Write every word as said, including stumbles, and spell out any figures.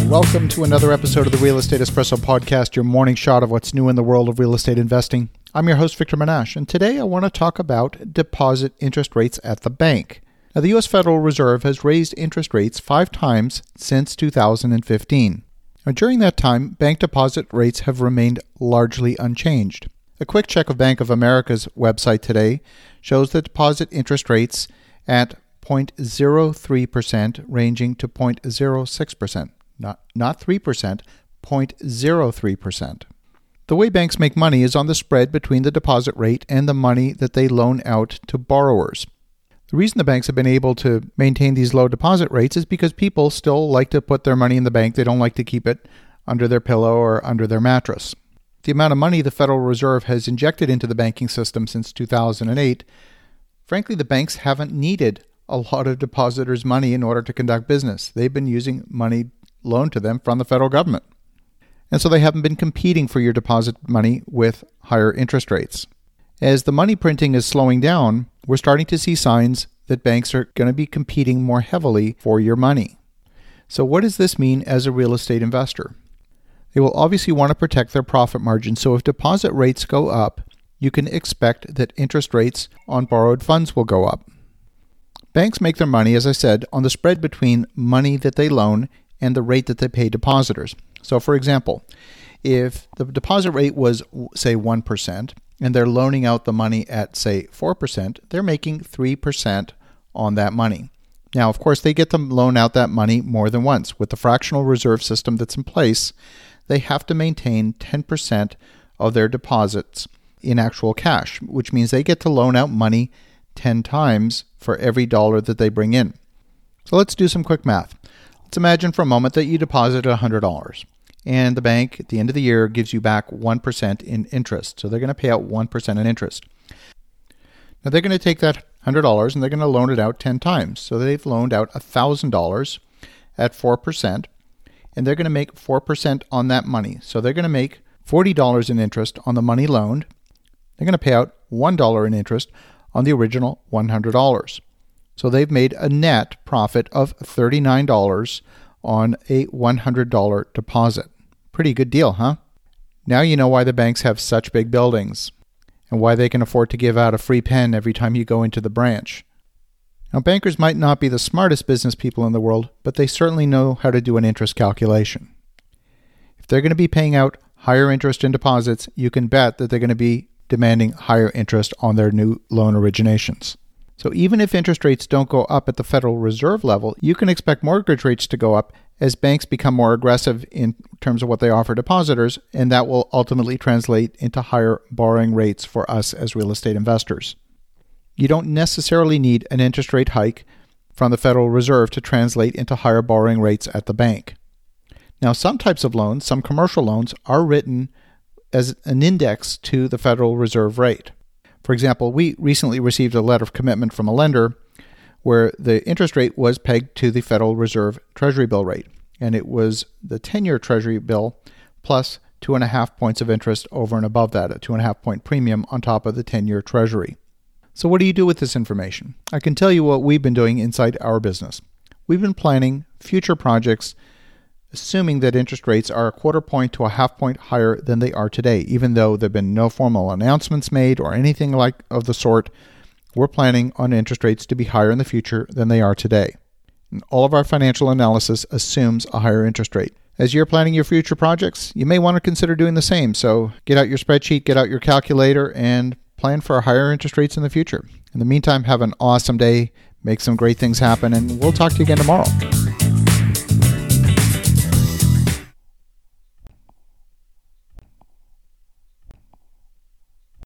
Welcome to another episode of the Real Estate Espresso Podcast, your morning shot of what's new in the world of real estate investing. I'm your host, Victor Menashe, and today I want to talk about deposit interest rates at the bank. Now, the U S Federal Reserve has raised interest rates five times since two thousand fifteen. Now, during that time, bank deposit rates have remained largely unchanged. A quick check of Bank of America's website today shows that deposit interest rates at zero point zero three percent ranging to zero point zero six percent. Not, not three percent, zero point zero three percent. The way banks make money is on the spread between the deposit rate and the money that they loan out to borrowers. The reason the banks have been able to maintain these low deposit rates is because people still like to put their money in the bank. They don't like to keep it under their pillow or under their mattress. The amount of money the Federal Reserve has injected into the banking system since two thousand eight, frankly, the banks haven't needed a lot of depositors' money in order to conduct business. They've been using money loaned to them from the federal government. And so they haven't been competing for your deposit money with higher interest rates. As the money printing is slowing down, we're starting to see signs that banks are going to be competing more heavily for your money. So what does this mean as a real estate investor? They will obviously want to protect their profit margin. So if deposit rates go up, you can expect that interest rates on borrowed funds will go up. Banks make their money, as I said, on the spread between money that they loan and the rate that they pay depositors. So for example, if the deposit rate was, say, one percent, and they're loaning out the money at, say, four percent, they're making three percent on that money. Now, of course, they get to loan out that money more than once. With the fractional reserve system that's in place, they have to maintain ten percent of their deposits in actual cash, which means they get to loan out money ten times for every dollar that they bring in. So let's do some quick math. Let's imagine for a moment that you deposit one hundred dollars and the bank at the end of the year gives you back one percent in interest. So they're going to pay out one percent in interest. Now they're going to take that one hundred dollars and they're going to loan it out ten times. So they've loaned out one thousand dollars at four percent and they're going to make four percent on that money. So they're going to make forty dollars in interest on the money loaned. They're going to pay out one dollar in interest on the original one hundred dollars. So they've made a net profit of thirty-nine dollars on a one hundred dollars deposit. Pretty good deal, huh? Now you know why the banks have such big buildings and why they can afford to give out a free pen every time you go into the branch. Now, bankers might not be the smartest business people in the world, but they certainly know how to do an interest calculation. If they're going to be paying out higher interest in deposits, you can bet that they're going to be demanding higher interest on their new loan originations. So even if interest rates don't go up at the Federal Reserve level, you can expect mortgage rates to go up as banks become more aggressive in terms of what they offer depositors, and that will ultimately translate into higher borrowing rates for us as real estate investors. You don't necessarily need an interest rate hike from the Federal Reserve to translate into higher borrowing rates at the bank. Now, some types of loans, some commercial loans, are written as an index to the Federal Reserve rate. For example, we recently received a letter of commitment from a lender where the interest rate was pegged to the Federal Reserve Treasury bill rate, and it was the ten-year Treasury bill plus two and a half points of interest over and above that, a two and a half point premium on top of the ten-year Treasury. So what do you do with this information? I can tell you what we've been doing inside our business. We've been planning future projects assuming that interest rates are a quarter point to a half point higher than they are today. Even though there have been no formal announcements made or anything like of the sort, we're planning on interest rates to be higher in the future than they are today. And all of our financial analysis assumes a higher interest rate. As you're planning your future projects, you may want to consider doing the same. So get out your spreadsheet, get out your calculator, and plan for higher interest rates in the future. In the meantime, have an awesome day, make some great things happen, and we'll talk to you again tomorrow.